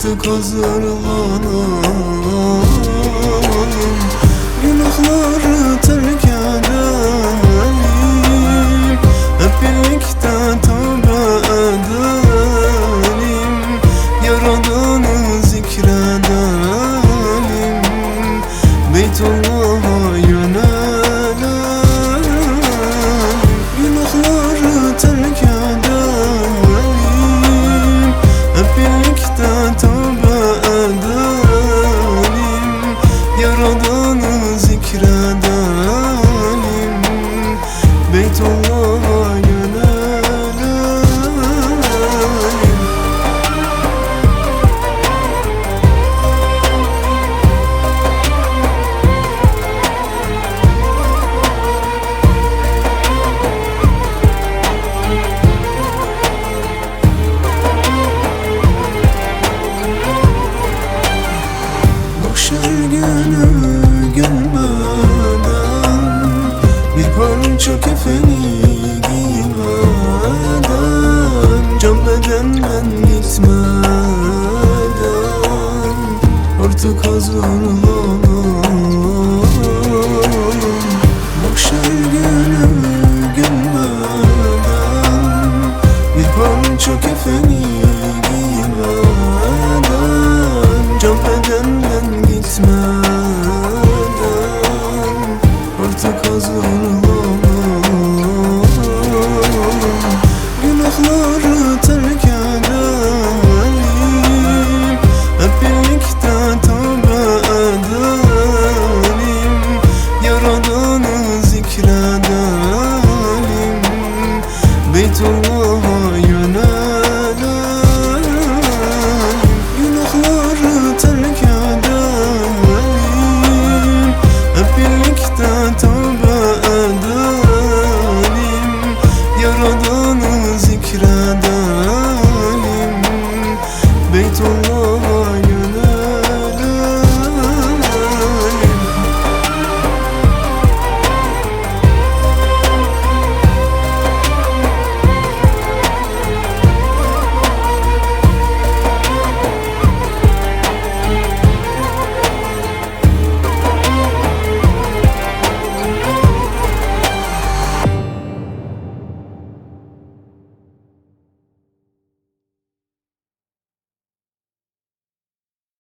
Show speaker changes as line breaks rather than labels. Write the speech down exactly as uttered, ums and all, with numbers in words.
artık hazırlanalım. Günahları terk edelim, hep birlikte tövbe edelim. Yaradan'ı zikredelim, Beytullah'a yönelelim. Günahları terk edelim, hep birlikte tövbe edelim. Yaradan'ı zikredelim, Beytullah'a yönelelim. Mahşer günü gelmeden, bir parça kefeni giymeden, can bedenden gitmeden artık hazırlanalım. Mahşer günü gelmeden, bir parça kefeni giymeden, can bedenden gitmeden artık hazırlanalım. Günahları terk edelim, hep birlikte tövbe edelim. Yaradan'ı zikredelim, Beytullah'a